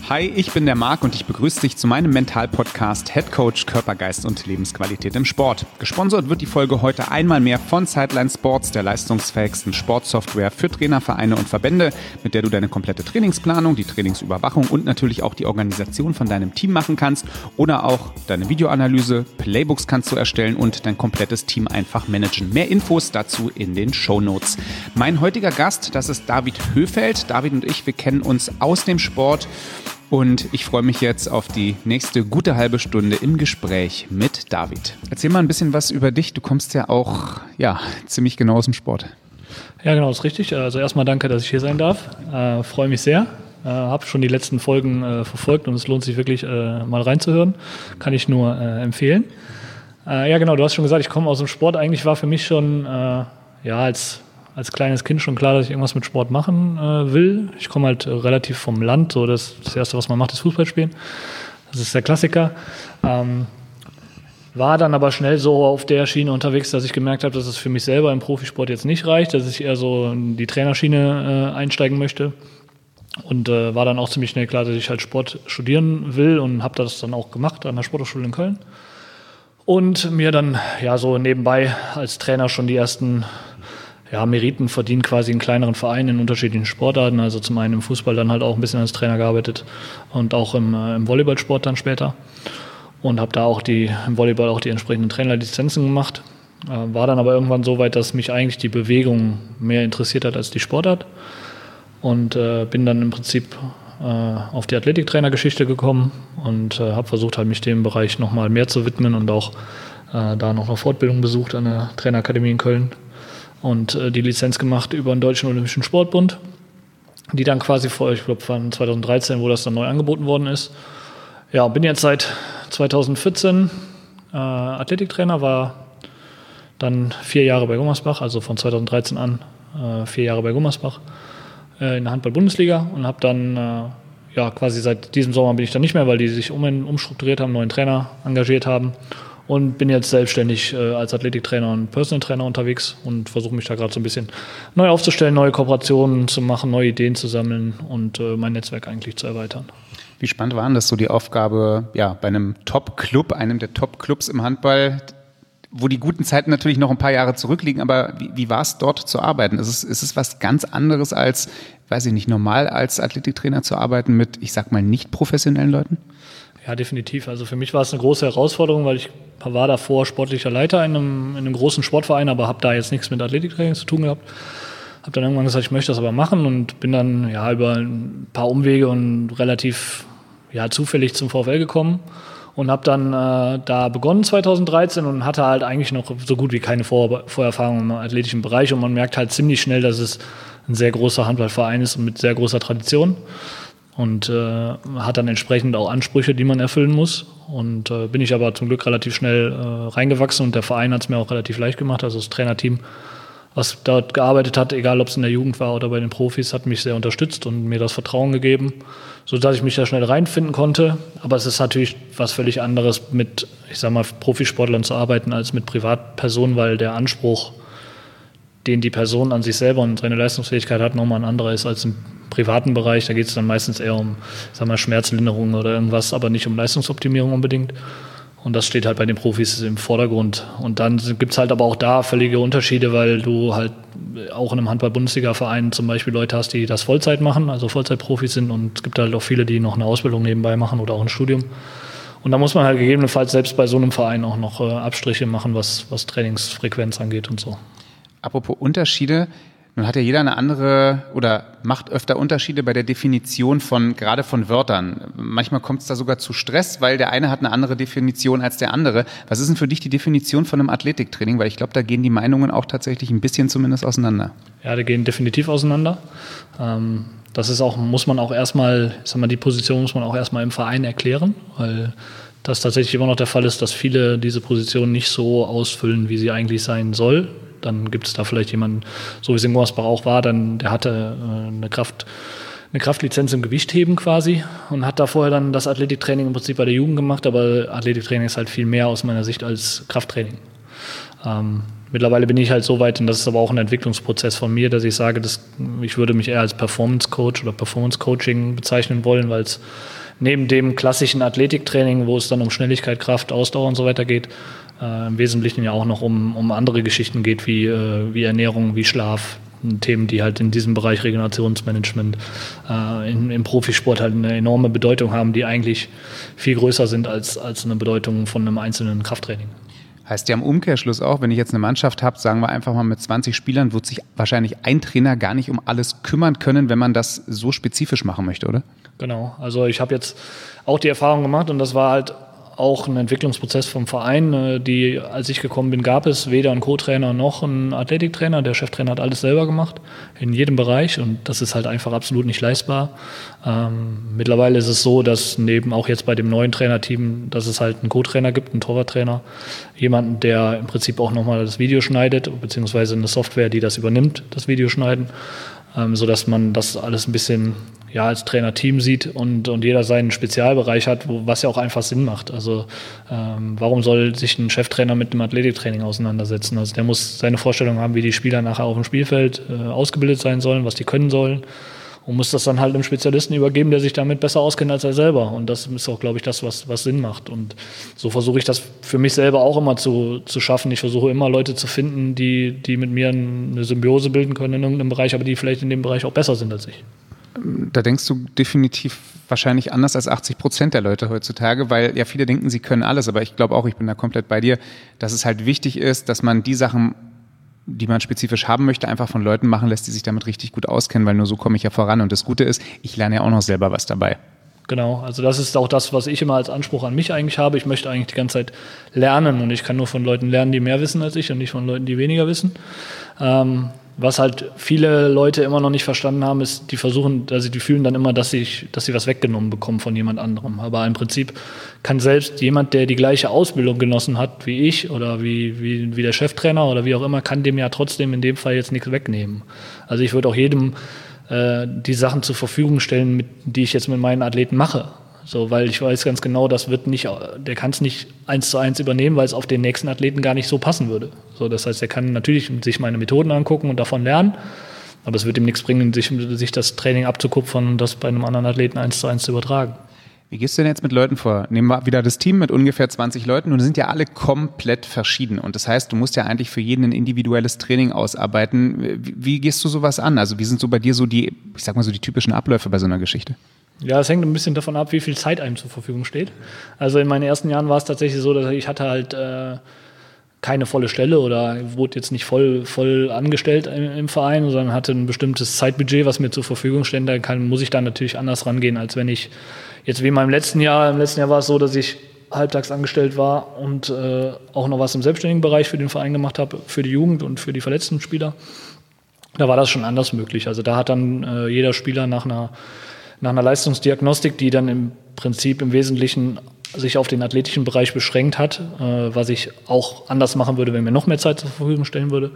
Hi, ich bin der Marc und ich begrüße dich zu meinem Mental-Podcast Head Coach Körper, Geist und Lebensqualität im Sport. Gesponsert wird die Folge heute einmal mehr von Sideline Sports, der leistungsfähigsten Sportsoftware für Trainer, Vereine und Verbände, mit der du deine komplette Trainingsplanung, die Trainingsüberwachung und natürlich auch die Organisation von deinem Team machen kannst oder auch deine Videoanalyse, Playbooks kannst du erstellen und dein komplettes Team einfach managen. Mehr Infos dazu in den Shownotes. Mein heutiger Gast, das ist David Höfeld. David und ich, wir kennen uns aus dem Sport. Und ich freue mich jetzt auf die nächste gute halbe Stunde im Gespräch mit David. Erzähl mal ein bisschen was über dich. Du kommst ja auch ziemlich genau aus dem Sport. Ja, genau, das ist richtig. Also erstmal danke, dass ich hier sein darf. Freue mich sehr. Habe schon die letzten Folgen verfolgt und es lohnt sich wirklich mal reinzuhören. Kann ich nur empfehlen. Ja, genau, du hast schon gesagt, ich komme aus dem Sport. Eigentlich war für mich schon als kleines Kind schon klar, dass ich irgendwas mit Sport machen will. Ich komme halt relativ vom Land, so das Erste, was man macht, ist Fußball spielen. Das ist der Klassiker. War dann aber schnell so auf der Schiene unterwegs, dass ich gemerkt habe, dass es für mich selber im Profisport jetzt nicht reicht, dass ich eher so in die Trainerschiene einsteigen möchte. Und war dann auch ziemlich schnell klar, dass ich halt Sport studieren will und habe das dann auch gemacht an der Sporthochschule in Köln. Und mir dann so nebenbei als Trainer schon die ersten Meriten verdient, quasi in kleineren Vereinen in unterschiedlichen Sportarten. Also zum einen im Fußball dann halt auch ein bisschen als Trainer gearbeitet und auch im Volleyballsport dann später. Und habe da auch im Volleyball auch die entsprechenden Trainerlizenzen gemacht. War dann aber irgendwann so weit, dass mich eigentlich die Bewegung mehr interessiert hat als die Sportart. Und bin dann im Prinzip auf die Athletiktrainergeschichte gekommen und habe versucht, halt mich dem Bereich nochmal mehr zu widmen und auch da noch eine Fortbildung besucht an der Trainerakademie in Köln. Und die Lizenz gemacht über den Deutschen Olympischen Sportbund, die dann quasi ich glaube von 2013, wo das dann neu angeboten worden ist. Ja, bin jetzt seit 2014 Athletiktrainer, war dann 4 Jahre bei Gummersbach, also von 2013 an 4 Jahre bei Gummersbach in der Handball-Bundesliga und habe dann quasi seit diesem Sommer bin ich dann nicht mehr, weil die sich umstrukturiert haben, neuen Trainer engagiert haben. Und bin jetzt selbstständig als Athletiktrainer und Personal Trainer unterwegs und versuche mich da gerade so ein bisschen neu aufzustellen, neue Kooperationen zu machen, neue Ideen zu sammeln und mein Netzwerk eigentlich zu erweitern. Wie spannend war denn das so die Aufgabe, bei einem Top-Club, einem der Top-Clubs im Handball, wo die guten Zeiten natürlich noch ein paar Jahre zurückliegen, aber wie war es dort zu arbeiten? Ist es was ganz anderes als, weiß ich nicht, normal als Athletiktrainer zu arbeiten mit, ich sag mal, nicht professionellen Leuten? Ja, definitiv. Also für mich war es eine große Herausforderung, weil ich war davor sportlicher Leiter in einem großen Sportverein, aber habe da jetzt nichts mit Athletiktraining zu tun gehabt. Habe dann irgendwann gesagt, ich möchte das aber machen und bin dann über ein paar Umwege und relativ zufällig zum VfL gekommen und habe dann da begonnen 2013 und hatte halt eigentlich noch so gut wie keine Vorerfahrung im athletischen Bereich und man merkt halt ziemlich schnell, dass es ein sehr großer Handballverein ist und mit sehr großer Tradition. Und hat dann entsprechend auch Ansprüche, die man erfüllen muss. Und bin ich aber zum Glück relativ schnell reingewachsen und der Verein hat es mir auch relativ leicht gemacht. Also das Trainerteam, was dort gearbeitet hat, egal ob es in der Jugend war oder bei den Profis, hat mich sehr unterstützt und mir das Vertrauen gegeben, sodass ich mich da schnell reinfinden konnte. Aber es ist natürlich was völlig anderes, mit, Profisportlern zu arbeiten als mit Privatpersonen, weil der Anspruch, den die Person an sich selber und seine Leistungsfähigkeit hat, nochmal ein anderer ist als im privaten Bereich. Da geht es dann meistens eher um Schmerzlinderung oder irgendwas, aber nicht um Leistungsoptimierung unbedingt. Und das steht halt bei den Profis im Vordergrund. Und dann gibt es halt aber auch da völlige Unterschiede, weil du halt auch in einem Handball-Bundesliga-Verein zum Beispiel Leute hast, die das Vollzeit machen, also Vollzeitprofis sind. Und es gibt halt auch viele, die noch eine Ausbildung nebenbei machen oder auch ein Studium. Und da muss man halt gegebenenfalls selbst bei so einem Verein auch noch Abstriche machen, was Trainingsfrequenz angeht und so. Apropos Unterschiede, nun hat ja jeder eine andere oder macht öfter Unterschiede bei der Definition gerade von Wörtern. Manchmal kommt es da sogar zu Stress, weil der eine hat eine andere Definition als der andere. Was ist denn für dich die Definition von einem Athletiktraining? Weil ich glaube, da gehen die Meinungen auch tatsächlich ein bisschen zumindest auseinander. Ja, die gehen definitiv auseinander. Das ist auch, muss man auch erstmal, die Position muss man auch erstmal im Verein erklären, weil das tatsächlich immer noch der Fall ist, dass viele diese Position nicht so ausfüllen, wie sie eigentlich sein soll. Dann gibt es da vielleicht jemanden, so wie es in Gummersbach auch war, der hatte eine Kraftlizenz im Gewichtheben quasi und hat da vorher dann das Athletiktraining im Prinzip bei der Jugend gemacht, aber Athletiktraining ist halt viel mehr aus meiner Sicht als Krafttraining. Mittlerweile bin ich halt so weit, und das ist aber auch ein Entwicklungsprozess von mir, dass ich sage, ich würde mich eher als Performance Coach oder Performance Coaching bezeichnen wollen, weil es neben dem klassischen Athletiktraining, wo es dann um Schnelligkeit, Kraft, Ausdauer und so weiter geht, im Wesentlichen ja auch noch um andere Geschichten geht, wie Ernährung, wie Schlaf, Themen, die halt in diesem Bereich Regenerationsmanagement im Profisport halt eine enorme Bedeutung haben, die eigentlich viel größer sind als eine Bedeutung von einem einzelnen Krafttraining. Heißt ja im Umkehrschluss auch, wenn ich jetzt eine Mannschaft habe, sagen wir einfach mal mit 20 Spielern, wird sich wahrscheinlich ein Trainer gar nicht um alles kümmern können, wenn man das so spezifisch machen möchte, oder? Genau, also ich habe jetzt auch die Erfahrung gemacht und das war halt auch ein Entwicklungsprozess vom Verein. Als ich gekommen bin, gab es weder einen Co-Trainer noch einen Athletiktrainer. Der Cheftrainer hat alles selber gemacht, in jedem Bereich, und das ist halt einfach absolut nicht leistbar. Mittlerweile ist es so, dass neben auch jetzt bei dem neuen Trainerteam, dass es halt einen Co-Trainer gibt, einen Torwarttrainer, jemanden, der im Prinzip auch nochmal das Video schneidet, beziehungsweise eine Software, die das übernimmt, das Videoschneiden, sodass man das alles ein bisschen als Trainerteam sieht und jeder seinen Spezialbereich hat, was ja auch einfach Sinn macht. Also warum soll sich ein Cheftrainer mit dem Athletiktraining auseinandersetzen? Also der muss seine Vorstellung haben, wie die Spieler nachher auf dem Spielfeld ausgebildet sein sollen, was die können sollen, und muss das dann halt einem Spezialisten übergeben, der sich damit besser auskennt als er selber. Und das ist auch, glaube ich, das, was Sinn macht. Und so versuche ich das für mich selber auch immer zu schaffen. Ich versuche immer Leute zu finden, die mit mir eine Symbiose bilden können in irgendeinem Bereich, aber die vielleicht in dem Bereich auch besser sind als ich. Da denkst du definitiv wahrscheinlich anders als 80% der Leute heutzutage, weil ja viele denken, sie können alles, aber ich glaube auch, ich bin da komplett bei dir, dass es halt wichtig ist, dass man die Sachen, die man spezifisch haben möchte, einfach von Leuten machen lässt, die sich damit richtig gut auskennen, weil nur so komme ich ja voran. Und das Gute ist, ich lerne ja auch noch selber was dabei. Genau, also das ist auch das, was ich immer als Anspruch an mich eigentlich habe. Ich möchte eigentlich die ganze Zeit lernen, und ich kann nur von Leuten lernen, die mehr wissen als ich, und nicht von Leuten, die weniger wissen. Was halt viele Leute immer noch nicht verstanden haben, ist, die fühlen dann immer, dass sie was weggenommen bekommen von jemand anderem. Aber im Prinzip kann selbst jemand, der die gleiche Ausbildung genossen hat wie ich oder wie der Cheftrainer oder wie auch immer, kann dem ja trotzdem in dem Fall jetzt nichts wegnehmen. Also ich würde auch jedem die Sachen zur Verfügung stellen, die ich jetzt mit meinen Athleten mache. So, weil ich weiß ganz genau, der kann es nicht 1:1 übernehmen, weil es auf den nächsten Athleten gar nicht so passen würde. So, das heißt, er kann natürlich sich meine Methoden angucken und davon lernen, aber es wird ihm nichts bringen, sich das Training abzukupfern und das bei einem anderen Athleten 1:1 zu übertragen. Wie gehst du denn jetzt mit Leuten vor? Nehmen wir wieder das Team mit ungefähr 20 Leuten, und die sind ja alle komplett verschieden. Und das heißt, du musst ja eigentlich für jeden ein individuelles Training ausarbeiten. Wie gehst du sowas an? Also wie sind so bei dir so die typischen Abläufe bei so einer Geschichte? Ja, es hängt ein bisschen davon ab, wie viel Zeit einem zur Verfügung steht. Also in meinen ersten Jahren war es tatsächlich so, dass ich hatte halt keine volle Stelle oder wurde jetzt nicht voll angestellt im Verein, sondern hatte ein bestimmtes Zeitbudget, was mir zur Verfügung steht. Da muss ich dann natürlich anders rangehen, als wenn ich jetzt wie in meinem letzten Jahr. Im letzten Jahr war es so, dass ich halbtags angestellt war und auch noch was im selbstständigen Bereich für den Verein gemacht habe, für die Jugend und für die verletzten Spieler. Da war das schon anders möglich. Also da hat dann jeder Spieler nach einer Leistungsdiagnostik, die dann im Prinzip im Wesentlichen sich auf den athletischen Bereich beschränkt hat, was ich auch anders machen würde, wenn mir noch mehr Zeit zur Verfügung stellen würde,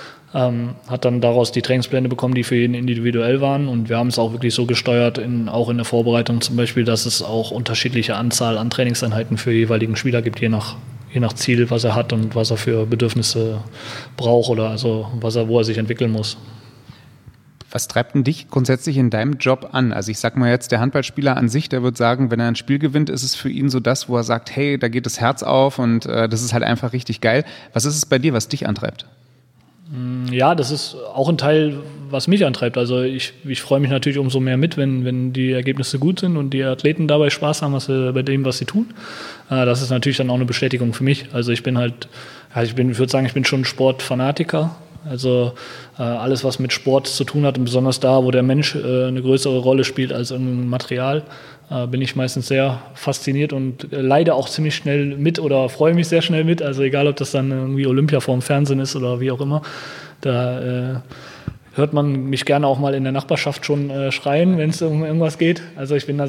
hat dann daraus die Trainingspläne bekommen, die für jeden individuell waren. Und wir haben es auch wirklich so gesteuert, auch in der Vorbereitung zum Beispiel, dass es auch unterschiedliche Anzahl an Trainingseinheiten für jeweiligen Spieler gibt, je nach Ziel, was er hat und was er für Bedürfnisse braucht oder also wo er sich entwickeln muss. Was treibt denn dich grundsätzlich in deinem Job an? Also ich sag mal jetzt, der Handballspieler an sich, der wird sagen, wenn er ein Spiel gewinnt, ist es für ihn so das, wo er sagt, hey, da geht das Herz auf und das ist halt einfach richtig geil. Was ist es bei dir, was dich antreibt? Ja, das ist auch ein Teil, was mich antreibt. Also ich freue mich natürlich umso mehr mit, wenn die Ergebnisse gut sind und die Athleten dabei Spaß haben, bei dem, was sie tun. Das ist natürlich dann auch eine Bestätigung für mich. Also ich würde sagen, ich bin schon Sportfanatiker. Also alles, was mit Sport zu tun hat und besonders da, wo der Mensch eine größere Rolle spielt als irgendein Material, bin ich meistens sehr fasziniert und leide auch ziemlich schnell mit oder freue mich sehr schnell mit. Also egal, ob das dann irgendwie Olympia vorm Fernsehen ist oder wie auch immer, da hört man mich gerne auch mal in der Nachbarschaft schon schreien, wenn es um irgendwas geht. Also ich bin da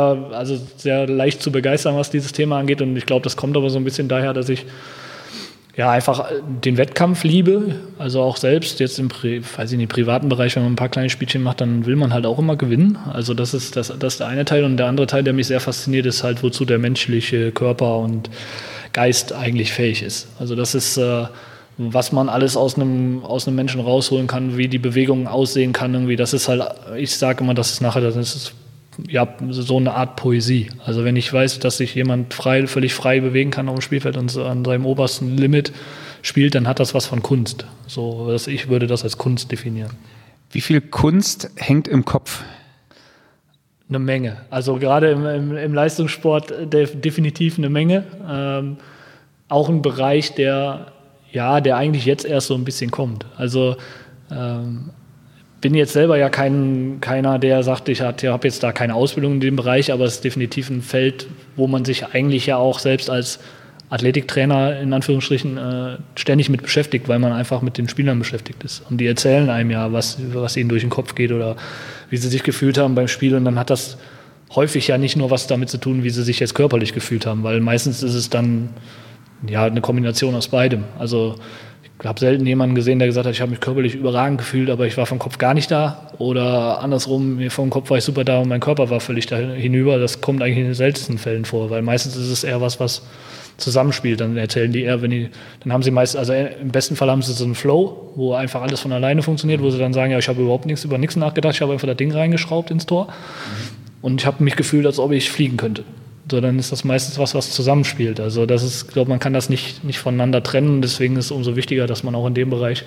sehr leicht zu begeistern, was dieses Thema angeht, und ich glaube, das kommt aber so ein bisschen daher, dass ich einfach den Wettkampf liebe, also auch selbst jetzt im privaten Bereich, wenn man ein paar kleine Spielchen macht, dann will man halt auch immer gewinnen. Also das ist der eine Teil, und der andere Teil, der mich sehr fasziniert, ist halt, wozu der menschliche Körper und Geist eigentlich fähig ist. Also das ist was man alles aus einem Menschen rausholen kann, wie die Bewegungen aussehen kann, irgendwie, das ist halt, ich sage immer, das ist ja so eine Art Poesie. Also wenn ich weiß, dass sich jemand völlig frei bewegen kann auf dem Spielfeld und so an seinem obersten Limit spielt, dann hat das was von Kunst. So, ich würde das als Kunst definieren. Wie viel Kunst hängt im Kopf? Eine Menge. Also gerade im Leistungssport definitiv eine Menge. Auch ein Bereich, der eigentlich jetzt erst so ein bisschen kommt. Also bin jetzt selber ja keiner, der sagt, ich habe jetzt da keine Ausbildung in dem Bereich, aber es ist definitiv ein Feld, wo man sich eigentlich ja auch selbst als Athletiktrainer in Anführungsstrichen ständig mit beschäftigt, weil man einfach mit den Spielern beschäftigt ist. Und die erzählen einem ja, was ihnen durch den Kopf geht oder wie sie sich gefühlt haben beim Spiel. Und dann hat das häufig ja nicht nur was damit zu tun, wie sie sich jetzt körperlich gefühlt haben, weil meistens ist es dann ja eine Kombination aus beidem. Also ich habe selten jemanden gesehen, der gesagt hat, ich habe mich körperlich überragend gefühlt, aber ich war vom Kopf gar nicht da. Oder andersrum, mir vom Kopf war ich super da und mein Körper war völlig da hinüber. Das kommt eigentlich in den seltensten Fällen vor, weil meistens ist es eher was zusammenspielt. Dann erzählen die eher, dann haben sie meist, also im besten Fall haben sie so einen Flow, wo einfach alles von alleine funktioniert, wo sie dann sagen, ja, ich habe überhaupt über nichts nachgedacht, ich habe einfach das Ding reingeschraubt ins Tor und ich habe mich gefühlt, als ob ich fliegen könnte. So, dann ist das meistens was zusammenspielt. Also das ist, ich glaube, man kann das nicht voneinander trennen. Deswegen ist es umso wichtiger, dass man auch in dem Bereich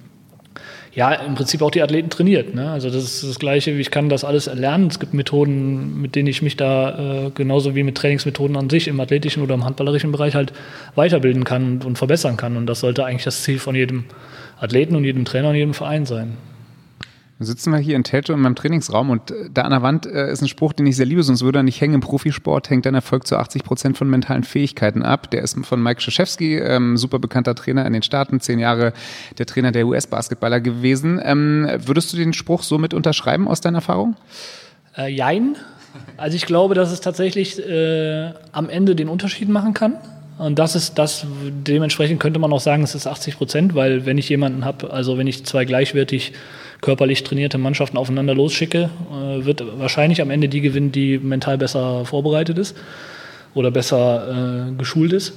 ja im Prinzip auch die Athleten trainiert. Ne? Also das ist das Gleiche, ich kann das alles erlernen. Es gibt Methoden, mit denen ich mich da genauso wie mit Trainingsmethoden an sich im athletischen oder im handballerischen Bereich halt weiterbilden kann und verbessern kann. Und das sollte eigentlich das Ziel von jedem Athleten und jedem Trainer und jedem Verein sein. Dann sitzen wir hier in Teltow in meinem Trainingsraum und da an der Wand ist ein Spruch, den ich sehr liebe, sonst würde er nicht hängen. Im Profisport hängt dein Erfolg zu 80% von mentalen Fähigkeiten ab. Der ist von Mike Krzyzewski, super bekannter Trainer in den Staaten, 10 Jahre der Trainer der US-Basketballer gewesen. Würdest du den Spruch so mit unterschreiben aus deiner Erfahrung? Jein. Also ich glaube, dass es tatsächlich am Ende den Unterschied machen kann. Und dementsprechend könnte man auch sagen, es ist 80%, weil wenn ich jemanden habe, also wenn ich 2 gleichwertig körperlich trainierte Mannschaften aufeinander losschicke, wird wahrscheinlich am Ende die gewinnen, die mental besser vorbereitet ist oder besser geschult ist.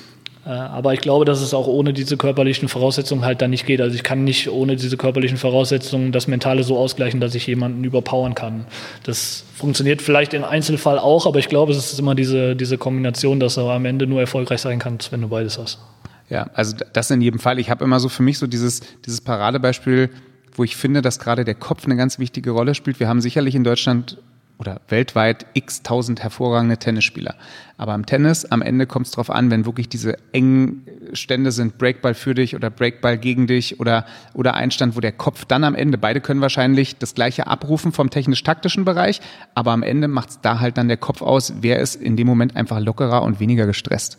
Aber ich glaube, dass es auch ohne diese körperlichen Voraussetzungen halt dann nicht geht. Also ich kann nicht ohne diese körperlichen Voraussetzungen das Mentale so ausgleichen, dass ich jemanden überpowern kann. Das funktioniert vielleicht im Einzelfall auch, aber ich glaube, es ist immer diese Kombination, dass du am Ende nur erfolgreich sein kannst, wenn du beides hast. Ja, also das in jedem Fall. Ich habe immer so für mich so dieses Paradebeispiel, wo ich finde, dass gerade der Kopf eine ganz wichtige Rolle spielt. Wir haben sicherlich in Deutschland oder weltweit x-tausend hervorragende Tennisspieler. Aber im Tennis, am Ende kommt es drauf an, wenn wirklich diese engen Stände sind, Breakball für dich oder Breakball gegen dich oder Einstand, wo der Kopf dann am Ende, beide können wahrscheinlich das Gleiche abrufen vom technisch-taktischen Bereich, aber am Ende macht es da halt dann der Kopf aus, wer ist in dem Moment einfach lockerer und weniger gestresst.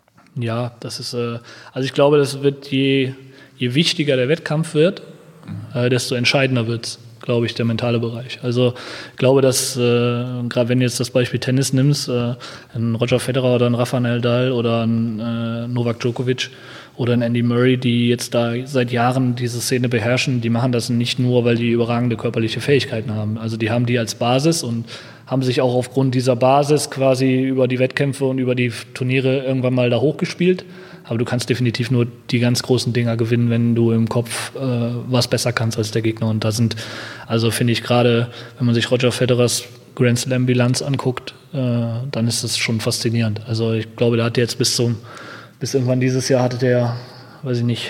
Ja, das ist, also ich glaube, das wird je wichtiger der Wettkampf wird, desto entscheidender wird's, glaube ich, der mentale Bereich. Also ich glaube, dass gerade wenn du jetzt das Beispiel Tennis nimmst, ein Roger Federer oder ein Rafael Nadal oder ein Novak Djokovic oder ein Andy Murray, die jetzt da seit Jahren diese Szene beherrschen, die machen das nicht nur, weil die überragende körperliche Fähigkeiten haben. Also die haben die als Basis und haben sich auch aufgrund dieser Basis quasi über die Wettkämpfe und über die Turniere irgendwann mal da hochgespielt. Aber du kannst definitiv nur die ganz großen Dinger gewinnen, wenn du im Kopf was besser kannst als der Gegner. Und da sind, also finde ich gerade, wenn man sich Roger Federers Grand Slam Bilanz anguckt, dann ist das schon faszinierend. Also ich glaube, der hat jetzt bis irgendwann dieses Jahr hatte der, weiß ich nicht,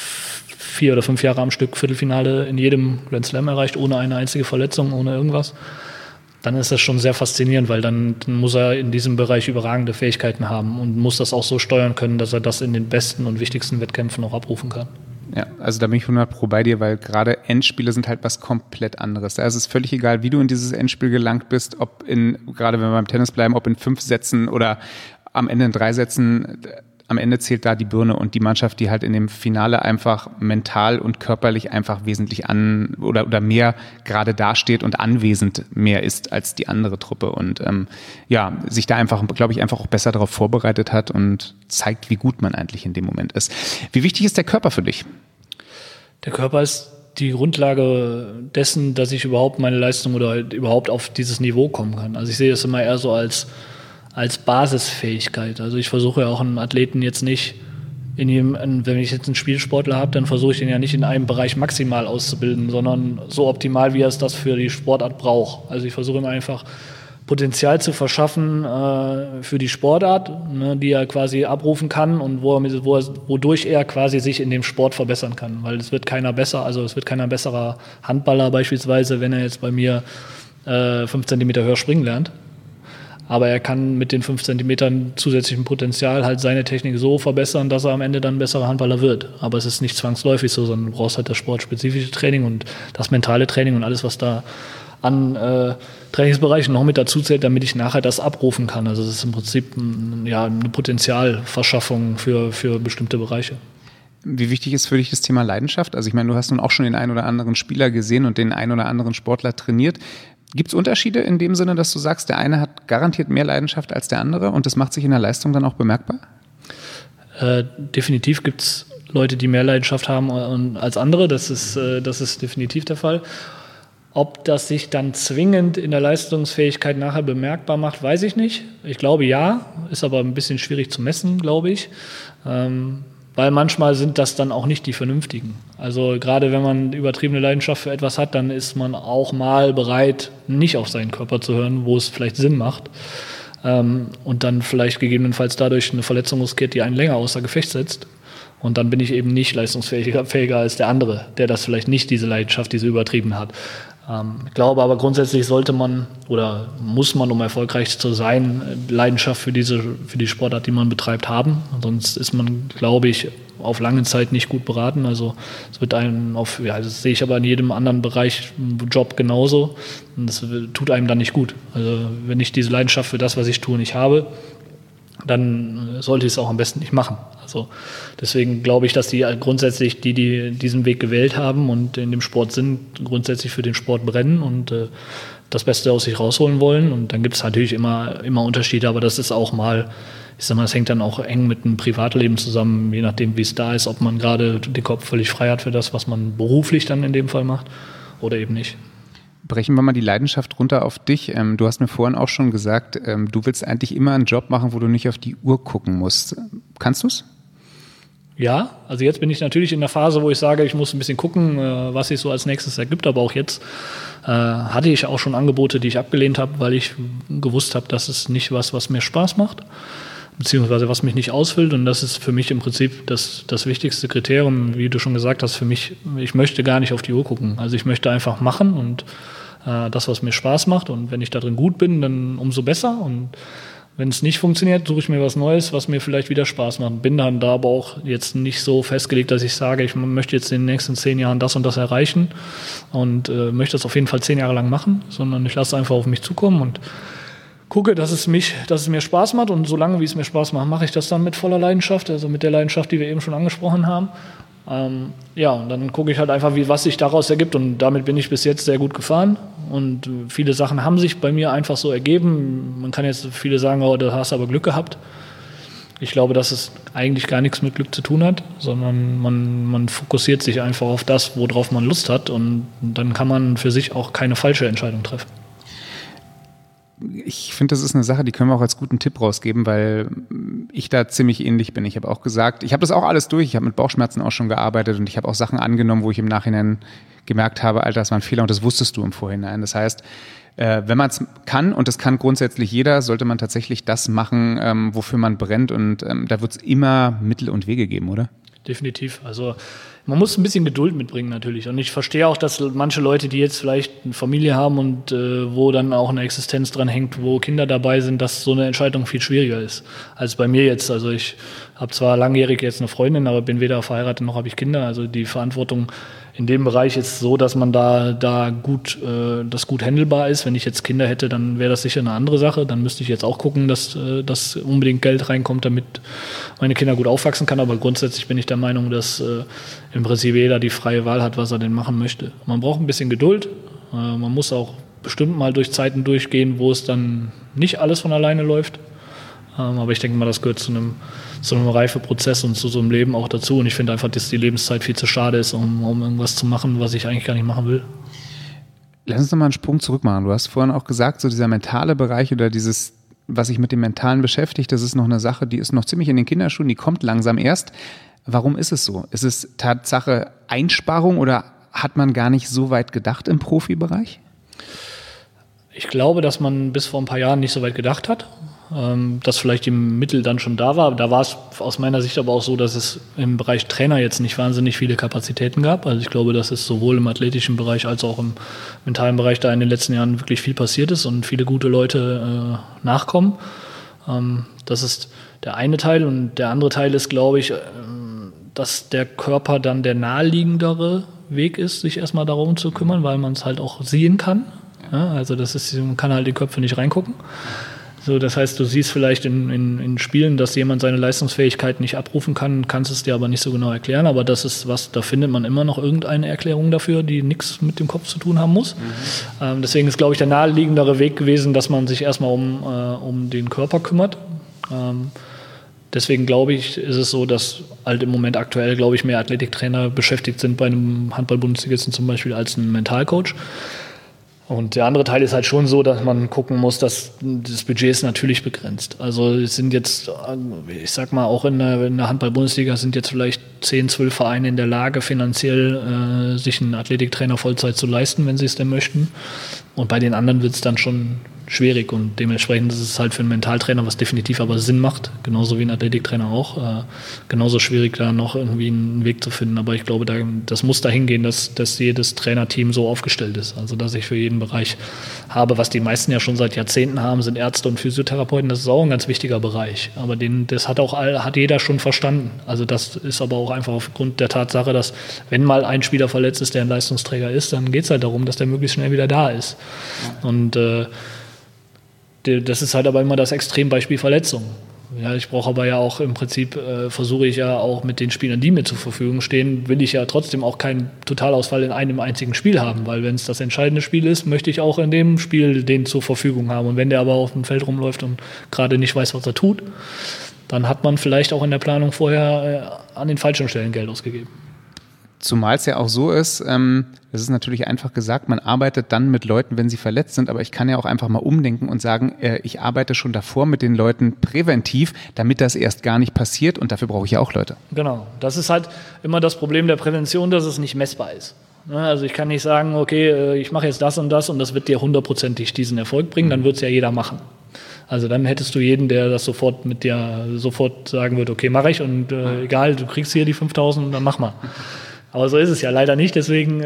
4 oder 5 Jahre am Stück Viertelfinale in jedem Grand Slam erreicht, ohne eine einzige Verletzung, ohne irgendwas. Dann ist das schon sehr faszinierend, weil dann muss er in diesem Bereich überragende Fähigkeiten haben und muss das auch so steuern können, dass er das in den besten und wichtigsten Wettkämpfen auch abrufen kann. Ja, also da bin ich 100% bei dir, weil gerade Endspiele sind halt was komplett anderes. Da ist es völlig egal, wie du in dieses Endspiel gelangt bist, gerade wenn wir beim Tennis bleiben, ob in 5 Sätzen oder am Ende in 3 Sätzen. Am Ende zählt da die Birne und die Mannschaft, die halt in dem Finale einfach mental und körperlich einfach wesentlich oder mehr gerade dasteht und anwesend mehr ist als die andere Truppe und sich da einfach, glaube ich, einfach auch besser darauf vorbereitet hat und zeigt, wie gut man eigentlich in dem Moment ist. Wie wichtig ist der Körper für dich? Der Körper ist die Grundlage dessen, dass ich überhaupt meine Leistung oder überhaupt auf dieses Niveau kommen kann. Also ich sehe das immer eher so als Basisfähigkeit. Also ich versuche ja auch einen Athleten jetzt nicht wenn ich jetzt einen Spielsportler habe, dann versuche ich den ja nicht in einem Bereich maximal auszubilden, sondern so optimal, wie er es das für die Sportart braucht. Also ich versuche ihm einfach Potenzial zu verschaffen für die Sportart, ne, die er quasi abrufen kann und wodurch er quasi sich in dem Sport verbessern kann. Weil es wird keiner besserer Handballer beispielsweise, wenn er jetzt bei mir 5 Zentimeter höher springen lernt. Aber er kann mit den 5 Zentimetern zusätzlichem Potenzial halt seine Technik so verbessern, dass er am Ende dann ein besserer Handballer wird. Aber es ist nicht zwangsläufig so, sondern du brauchst halt das sportspezifische Training und das mentale Training und alles, was da an Trainingsbereichen noch mit dazu zählt, damit ich nachher das abrufen kann. Also das ist im Prinzip eine Potenzialverschaffung für bestimmte Bereiche. Wie wichtig ist für dich das Thema Leidenschaft? Also ich meine, du hast nun auch schon den einen oder anderen Spieler gesehen und den einen oder anderen Sportler trainiert. Gibt es Unterschiede in dem Sinne, dass du sagst, der eine hat garantiert mehr Leidenschaft als der andere und das macht sich in der Leistung dann auch bemerkbar? Definitiv gibt es Leute, die mehr Leidenschaft haben als andere. Das ist definitiv der Fall. Ob das sich dann zwingend in der Leistungsfähigkeit nachher bemerkbar macht, weiß ich nicht. Ich glaube ja, ist aber ein bisschen schwierig zu messen, glaube ich. Weil manchmal sind das dann auch nicht die Vernünftigen. Also gerade wenn man übertriebene Leidenschaft für etwas hat, dann ist man auch mal bereit, nicht auf seinen Körper zu hören, wo es vielleicht Sinn macht. Und dann vielleicht gegebenenfalls dadurch eine Verletzung riskiert, die einen länger außer Gefecht setzt. Und dann bin ich eben nicht leistungsfähiger als der andere, der das vielleicht nicht diese Leidenschaft, diese übertrieben hat. Ich glaube aber grundsätzlich sollte man oder muss man, um erfolgreich zu sein, Leidenschaft für die Sportart, die man betreibt, haben. Sonst ist man, glaube ich, auf lange Zeit nicht gut beraten. Also es wird einem das sehe ich aber in jedem anderen Bereich im Job genauso. Und das tut einem dann nicht gut. Also wenn ich diese Leidenschaft für das, was ich tue, nicht habe, dann sollte ich es auch am besten nicht machen. Also deswegen glaube ich, dass die grundsätzlich, die diesen Weg gewählt haben und in dem Sport sind, grundsätzlich für den Sport brennen und das Beste aus sich rausholen wollen. Und dann gibt es natürlich immer Unterschiede, aber das ist auch mal, ich sag mal, das hängt dann auch eng mit dem Privatleben zusammen, je nachdem, wie es da ist, ob man gerade den Kopf völlig frei hat für das, was man beruflich dann in dem Fall macht oder eben nicht. Brechen wir mal die Leidenschaft runter auf dich. Du hast mir vorhin auch schon gesagt, du willst eigentlich immer einen Job machen, wo du nicht auf die Uhr gucken musst. Kannst du es? Ja, also jetzt bin ich natürlich in der Phase, wo ich sage, ich muss ein bisschen gucken, was sich so als nächstes ergibt. Aber auch jetzt hatte ich auch schon Angebote, die ich abgelehnt habe, weil ich gewusst habe, das ist nicht was mir Spaß macht, beziehungsweise was mich nicht ausfüllt. Und das ist für mich im Prinzip das wichtigste Kriterium, wie du schon gesagt hast, für mich, ich möchte gar nicht auf die Uhr gucken. Also ich möchte einfach machen und das, was mir Spaß macht. Und wenn ich da drin gut bin, dann umso besser. Und wenn es nicht funktioniert, suche ich mir was Neues, was mir vielleicht wieder Spaß macht. Bin dann da aber auch jetzt nicht so festgelegt, dass ich sage, ich möchte jetzt in den nächsten 10 Jahren das und das erreichen und möchte das auf jeden Fall 10 Jahre lang machen, sondern ich lasse einfach auf mich zukommen und gucke, dass es mir Spaß macht. Und solange wie es mir Spaß macht, mache ich das dann mit voller Leidenschaft, also mit der Leidenschaft, die wir eben schon angesprochen haben. Und dann gucke ich halt einfach, was sich daraus ergibt. Und damit bin ich bis jetzt sehr gut gefahren. Und viele Sachen haben sich bei mir einfach so ergeben. Man kann jetzt viele sagen, oh, du hast aber Glück gehabt. Ich glaube, dass es eigentlich gar nichts mit Glück zu tun hat, sondern man fokussiert sich einfach auf das, worauf man Lust hat. Und dann kann man für sich auch keine falsche Entscheidung treffen. Ich finde, das ist eine Sache, die können wir auch als guten Tipp rausgeben, weil ich da ziemlich ähnlich bin. Ich habe auch gesagt, ich habe das auch alles durch. Ich habe mit Bauchschmerzen auch schon gearbeitet und ich habe auch Sachen angenommen, wo ich im Nachhinein gemerkt habe, Alter, das war ein Fehler und das wusstest du im Vorhinein. Das heißt, wenn man es kann, und das kann grundsätzlich jeder, sollte man tatsächlich das machen, wofür man brennt. Und da wird es immer Mittel und Wege geben, oder? Definitiv. Also man muss ein bisschen Geduld mitbringen natürlich. Und ich verstehe auch, dass manche Leute, die jetzt vielleicht eine Familie haben und wo dann auch eine Existenz dran hängt, wo Kinder dabei sind, dass so eine Entscheidung viel schwieriger ist als bei mir jetzt. Also ich habe zwar langjährig jetzt eine Freundin, aber bin weder verheiratet noch habe ich Kinder. Also die Verantwortung in dem Bereich ist so, dass man das gut handelbar ist. Wenn ich jetzt Kinder hätte, dann wäre das sicher eine andere Sache. Dann müsste ich jetzt auch gucken, dass unbedingt Geld reinkommt, damit meine Kinder gut aufwachsen kann. Aber grundsätzlich bin ich der Meinung, dass im Prinzip jeder die freie Wahl hat, was er denn machen möchte. Man braucht ein bisschen Geduld. Man muss auch bestimmt mal durch Zeiten durchgehen, wo es dann nicht alles von alleine läuft. Aber ich denke mal, das gehört zu einem Reifeprozess und zu so einem Leben auch dazu. Und ich finde einfach, dass die Lebenszeit viel zu schade ist, um irgendwas zu machen, was ich eigentlich gar nicht machen will. Lass uns noch mal einen Sprung zurück machen. Du hast vorhin auch gesagt, so dieser mentale Bereich oder dieses, was sich mit dem Mentalen beschäftigt, das ist noch eine Sache, die ist noch ziemlich in den Kinderschuhen, die kommt langsam erst. Warum ist es so? Ist es Tatsache Einsparung oder hat man gar nicht so weit gedacht im Profibereich? Ich glaube, dass man bis vor ein paar Jahren nicht so weit gedacht hat, dass vielleicht die Mittel dann schon da war. Da war es aus meiner Sicht aber auch so, dass es im Bereich Trainer jetzt nicht wahnsinnig viele Kapazitäten gab. Also ich glaube, dass es sowohl im athletischen Bereich als auch im mentalen Bereich da in den letzten Jahren wirklich viel passiert ist und viele gute Leute nachkommen. Das ist der eine Teil. Und der andere Teil ist, glaube ich, dass der Körper dann der naheliegendere Weg ist, sich erstmal darum zu kümmern, weil man es halt auch sehen kann. Ja, also man kann halt in die Köpfe nicht reingucken. So, das heißt, du siehst vielleicht in Spielen, dass jemand seine Leistungsfähigkeit nicht abrufen kann, kannst es dir aber nicht so genau erklären. Aber das ist was, da findet man immer noch irgendeine Erklärung dafür, die nichts mit dem Kopf zu tun haben muss. Deswegen ist, glaube ich, der naheliegendere Weg gewesen, dass man sich erstmal um den Körper kümmert. Deswegen glaube ich, ist es so, dass halt im Moment aktuell, glaube ich, mehr Athletiktrainer beschäftigt sind bei einem Handball-Bundesligisten zum Beispiel als ein Mentalcoach. Und der andere Teil ist halt schon so, dass man gucken muss, dass das Budget ist natürlich begrenzt. Also es sind jetzt, ich sag mal, auch in der Handball-Bundesliga sind jetzt vielleicht 10, 12 Vereine in der Lage, finanziell sich einen Athletiktrainer Vollzeit zu leisten, wenn sie es denn möchten. Und bei den anderen wird es dann schon schwierig und dementsprechend ist es halt für einen Mentaltrainer, was definitiv aber Sinn macht, genauso wie ein Athletiktrainer auch, genauso schwierig, da noch irgendwie einen Weg zu finden. Aber ich glaube, das muss dahin gehen, dass jedes Trainerteam so aufgestellt ist. Also dass ich für jeden Bereich habe, was die meisten ja schon seit Jahrzehnten haben, sind Ärzte und Physiotherapeuten. Das ist auch ein ganz wichtiger Bereich. Aber das hat jeder schon verstanden. Also das ist aber auch einfach aufgrund der Tatsache, dass wenn mal ein Spieler verletzt ist, der ein Leistungsträger ist, dann geht es halt darum, dass der möglichst schnell wieder da ist. Und das ist halt aber immer das Extrembeispiel Verletzung. Ja, ich brauche aber ja auch im Prinzip, versuche ich ja auch mit den Spielern, die mir zur Verfügung stehen, will ich ja trotzdem auch keinen Totalausfall in einem einzigen Spiel haben, weil wenn es das entscheidende Spiel ist, möchte ich auch in dem Spiel den zur Verfügung haben. Und wenn der aber auf dem Feld rumläuft und gerade nicht weiß, was er tut, dann hat man vielleicht auch in der Planung vorher an den falschen Stellen Geld ausgegeben. Zumal es ja auch so ist, das ist natürlich einfach gesagt, man arbeitet dann mit Leuten, wenn sie verletzt sind, aber ich kann ja auch einfach mal umdenken und sagen, ich arbeite schon davor mit den Leuten präventiv, damit das erst gar nicht passiert und dafür brauche ich ja auch Leute. Genau, das ist halt immer das Problem der Prävention, dass es nicht messbar ist. Also ich kann nicht sagen, okay, ich mache jetzt das und das wird dir 100%ig diesen Erfolg bringen, dann wird es ja jeder machen. Also dann hättest du jeden, der das sofort mit dir sofort sagen würde, okay, mache ich und egal, du kriegst hier die 5.000, dann mach mal. Aber so ist es ja leider nicht, deswegen,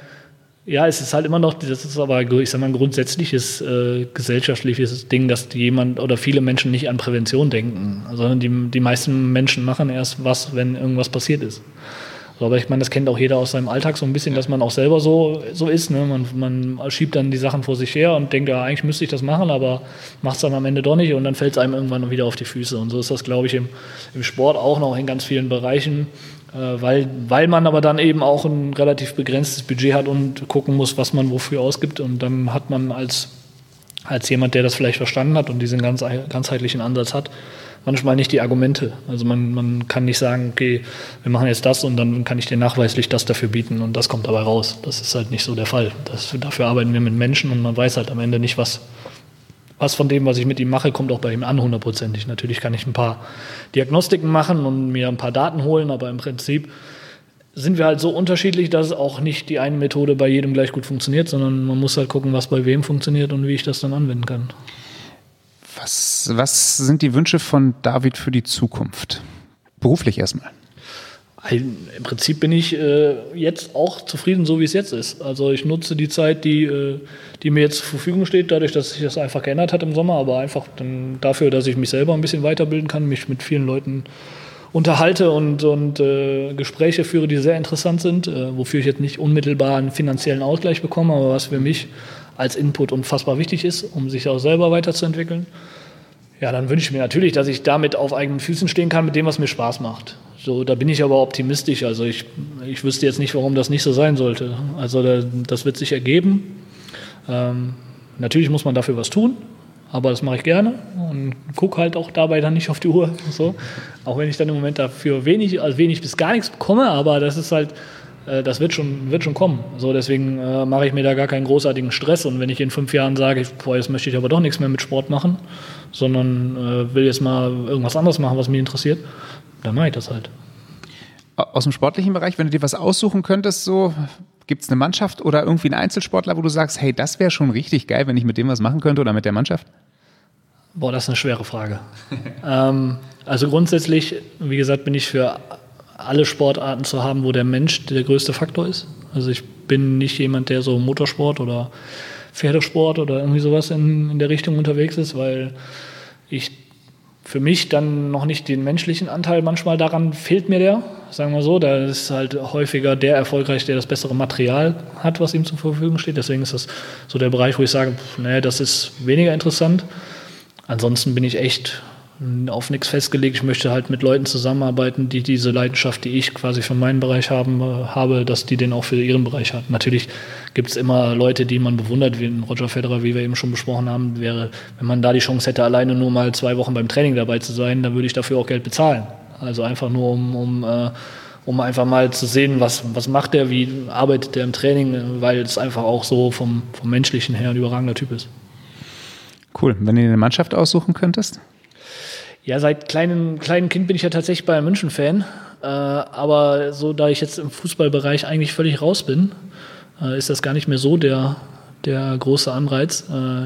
es ist halt immer noch, das ist aber, ich sag mal, ein grundsätzliches gesellschaftliches Ding, dass jemand oder viele Menschen nicht an Prävention denken, sondern die meisten Menschen machen erst was, wenn irgendwas passiert ist. So, aber ich meine, das kennt auch jeder aus seinem Alltag so ein bisschen, dass man auch selber so ist. Ne? Man schiebt dann die Sachen vor sich her und denkt, ja, eigentlich müsste ich das machen, aber macht es dann am Ende doch nicht und dann fällt es einem irgendwann wieder auf die Füße. Und so ist das, glaube ich, im Sport auch noch in ganz vielen Bereichen, weil man aber dann eben auch ein relativ begrenztes Budget hat und gucken muss, was man wofür ausgibt. Und dann hat man als jemand, der das vielleicht verstanden hat und diesen ganzheitlichen Ansatz hat, manchmal nicht die Argumente. Also man kann nicht sagen, okay, wir machen jetzt das und dann kann ich dir nachweislich das dafür bieten und das kommt dabei raus. Das ist halt nicht so der Fall. Dafür arbeiten wir mit Menschen und man weiß halt am Ende nicht, was von dem, was ich mit ihm mache, kommt auch bei ihm an, 100%ig. Natürlich kann ich ein paar Diagnostiken machen und mir ein paar Daten holen, aber im Prinzip sind wir halt so unterschiedlich, dass auch nicht die eine Methode bei jedem gleich gut funktioniert, sondern man muss halt gucken, was bei wem funktioniert und wie ich das dann anwenden kann. Was sind die Wünsche von David für die Zukunft? Beruflich erstmal. Im Prinzip bin ich jetzt auch zufrieden, so wie es jetzt ist. Also ich nutze die Zeit, die mir jetzt zur Verfügung steht, dadurch, dass sich das einfach geändert hat im Sommer, aber einfach dann dafür, dass ich mich selber ein bisschen weiterbilden kann, mich mit vielen Leuten unterhalte und Gespräche führe, die sehr interessant sind, wofür ich jetzt nicht unmittelbar einen finanziellen Ausgleich bekomme, aber was für mich als Input unfassbar wichtig ist, um sich auch selber weiterzuentwickeln. Ja, dann wünsche ich mir natürlich, dass ich damit auf eigenen Füßen stehen kann mit dem, was mir Spaß macht. So, da bin ich aber optimistisch. Also ich wüsste jetzt nicht, warum das nicht so sein sollte. Also das wird sich ergeben. Natürlich muss man dafür was tun, aber das mache ich gerne und gucke halt auch dabei dann nicht auf die Uhr. So. Auch wenn ich dann im Moment dafür wenig bis gar nichts bekomme, aber das ist halt, das wird schon kommen. So, deswegen mache ich mir da gar keinen großartigen Stress. Und wenn ich in 5 Jahren sage, jetzt möchte ich aber doch nichts mehr mit Sport machen, sondern will jetzt mal irgendwas anderes machen, was mich interessiert, dann mache ich das halt. aus dem sportlichen Bereich, wenn du dir was aussuchen könntest, so gibt es eine Mannschaft oder irgendwie einen Einzelsportler, wo du sagst, hey, das wäre schon richtig geil, wenn ich mit dem was machen könnte oder mit der Mannschaft? Boah, das ist eine schwere Frage. Also grundsätzlich, wie gesagt, bin ich für alle Sportarten zu haben, wo der Mensch der größte Faktor ist. Also ich bin nicht jemand, der so Motorsport oder Pferdesport oder irgendwie sowas in der Richtung unterwegs ist, weil ich für mich dann noch nicht den menschlichen Anteil manchmal daran fehlt mir der, sagen wir so. Da ist halt häufiger der erfolgreich, der das bessere Material hat, was ihm zur Verfügung steht. Deswegen ist das so der Bereich, wo ich sage, das ist weniger interessant. Ansonsten bin ich echt auf nichts festgelegt. Ich möchte halt mit Leuten zusammenarbeiten, die diese Leidenschaft, die ich quasi für meinen Bereich habe, dass die den auch für ihren Bereich haben. Natürlich gibt es immer Leute, die man bewundert, wie Roger Federer, wie wir eben schon besprochen haben. Wenn man da die Chance hätte, alleine nur mal 2 Wochen beim Training dabei zu sein, dann würde ich dafür auch Geld bezahlen. Also einfach nur, um einfach mal zu sehen, was macht der, wie arbeitet der im Training, weil es einfach auch so vom Menschlichen her ein überragender Typ ist. Cool. Wenn du dir eine Mannschaft aussuchen könntest? Ja, seit kleinem Kind bin ich ja tatsächlich Bayern München-Fan. Aber so, da ich jetzt im Fußballbereich eigentlich völlig raus bin, ist das gar nicht mehr so der große Anreiz.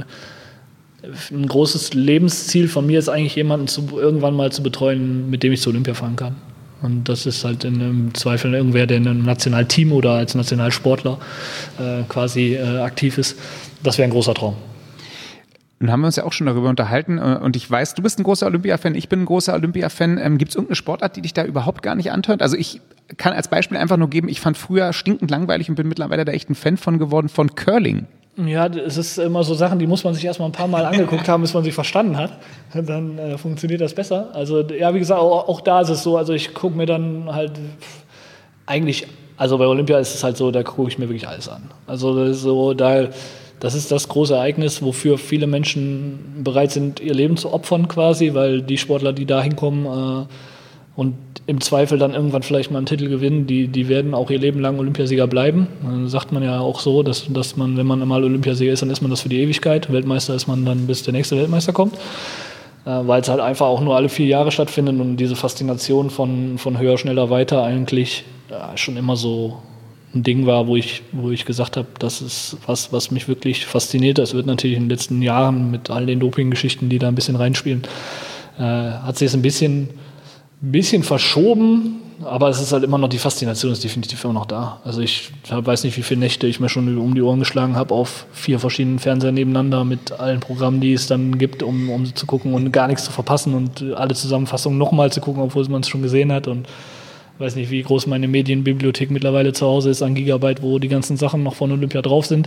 Ein großes Lebensziel von mir ist eigentlich, jemanden irgendwann mal zu betreuen, mit dem ich zu Olympia fahren kann. Und das ist halt im Zweifel irgendwer, der in einem Nationalteam oder als Nationalsportler quasi aktiv ist. Das wäre ein großer Traum. Nun haben wir uns ja auch schon darüber unterhalten und ich weiß, du bist ein großer Olympia-Fan, ich bin ein großer Olympia-Fan. Gibt es irgendeine Sportart, die dich da überhaupt gar nicht antört? Also ich kann als Beispiel einfach nur geben, ich fand früher stinkend langweilig und bin mittlerweile da echt ein Fan von geworden, von Curling. Ja, es ist immer so Sachen, die muss man sich erstmal ein paar Mal angeguckt haben, bis man sie verstanden hat. Dann funktioniert das besser. Also ja, wie gesagt, auch da ist es so, also ich gucke mir dann halt eigentlich, also bei Olympia ist es halt so, da gucke ich mir wirklich alles an. Also das ist das große Ereignis, wofür viele Menschen bereit sind, ihr Leben zu opfern quasi, weil die Sportler, die da hinkommen und im Zweifel dann irgendwann vielleicht mal einen Titel gewinnen, die werden auch ihr Leben lang Olympiasieger bleiben. Dann sagt man ja auch so, dass man, wenn man einmal Olympiasieger ist, dann ist man das für die Ewigkeit. Weltmeister ist man dann, bis der nächste Weltmeister kommt. Weil es halt einfach auch nur alle 4 Jahre stattfindet und diese Faszination von höher, schneller, weiter eigentlich schon immer so ein Ding war, wo ich gesagt habe, das ist was mich wirklich fasziniert. Das wird natürlich in den letzten Jahren mit all den Doping-Geschichten, die da ein bisschen reinspielen, hat sich es ein bisschen verschoben, aber es ist halt immer noch, die Faszination ist definitiv immer noch da. Also ich weiß nicht, wie viele Nächte ich mir schon um die Ohren geschlagen habe auf 4 verschiedenen Fernsehern nebeneinander mit allen Programmen, die es dann gibt, um zu gucken und gar nichts zu verpassen und alle Zusammenfassungen nochmal zu gucken, obwohl man es schon gesehen hat. Und ich weiß nicht, wie groß meine Medienbibliothek mittlerweile zu Hause ist an Gigabyte, wo die ganzen Sachen noch von Olympia drauf sind.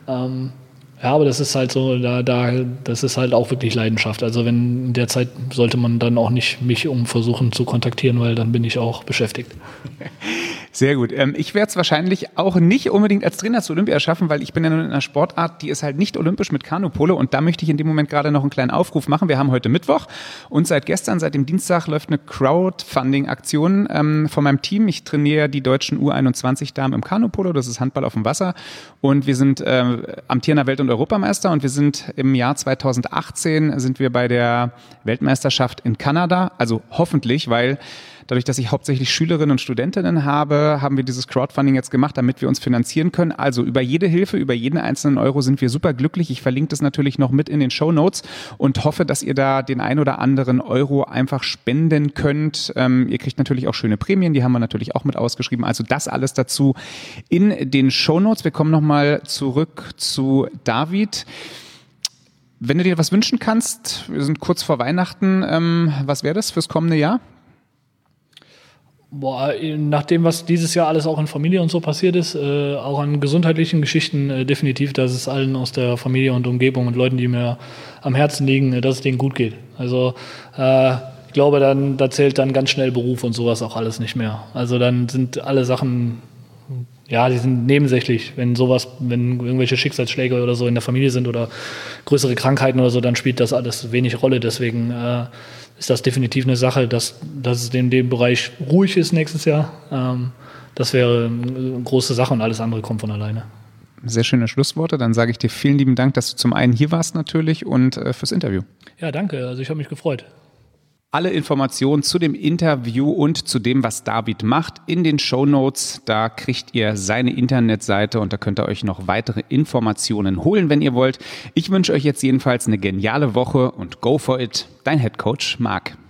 Ja, aber das ist halt so, das ist halt auch wirklich Leidenschaft. Also in der Zeit sollte man dann auch nicht mich versuchen zu kontaktieren, weil dann bin ich auch beschäftigt. Sehr gut. Ich werde es wahrscheinlich auch nicht unbedingt als Trainer zu Olympia schaffen, weil ich bin ja in einer Sportart, die ist halt nicht olympisch mit Kanupolo und da möchte ich in dem Moment gerade noch einen kleinen Aufruf machen. Wir haben heute Mittwoch und seit dem Dienstag läuft eine Crowdfunding-Aktion von meinem Team. Ich trainiere die deutschen U21-Damen im Kanupolo, das ist Handball auf dem Wasser und wir sind amtierender Welt- und Europameister und wir sind im Jahr 2018 sind wir bei der Weltmeisterschaft in Kanada, also hoffentlich, weil dadurch, dass ich hauptsächlich Schülerinnen und Studentinnen habe, haben wir dieses Crowdfunding jetzt gemacht, damit wir uns finanzieren können. Also über jede Hilfe, über jeden einzelnen Euro sind wir super glücklich. Ich verlinke das natürlich noch mit in den Shownotes und hoffe, dass ihr da den ein oder anderen Euro einfach spenden könnt. Ihr kriegt natürlich auch schöne Prämien, die haben wir natürlich auch mit ausgeschrieben. Also das alles dazu in den Shownotes. Wir kommen nochmal zurück zu David. Wenn du dir was wünschen kannst, wir sind kurz vor Weihnachten, was wäre das fürs kommende Jahr? Boah, nach dem, was dieses Jahr alles auch in Familie und so passiert ist, auch an gesundheitlichen Geschichten, definitiv, dass es allen aus der Familie und Umgebung und Leuten, die mir am Herzen liegen, dass es denen gut geht. Also ich glaube, da zählt dann ganz schnell Beruf und sowas auch alles nicht mehr. Also dann sind alle Sachen, ja, die sind nebensächlich. Wenn irgendwelche Schicksalsschläge oder so in der Familie sind oder größere Krankheiten oder so, dann spielt das alles wenig Rolle. Deswegen ist das definitiv eine Sache, dass es in dem Bereich ruhig ist nächstes Jahr. Das wäre eine große Sache und alles andere kommt von alleine. Sehr schöne Schlussworte. Dann sage ich dir vielen lieben Dank, dass du zum einen hier warst natürlich und fürs Interview. Ja, danke. Also ich habe mich gefreut. Alle Informationen zu dem Interview und zu dem, was David macht, in den Shownotes. Da kriegt ihr seine Internetseite und da könnt ihr euch noch weitere Informationen holen, wenn ihr wollt. Ich wünsche euch jetzt jedenfalls eine geniale Woche und go for it. Dein Headcoach Marc.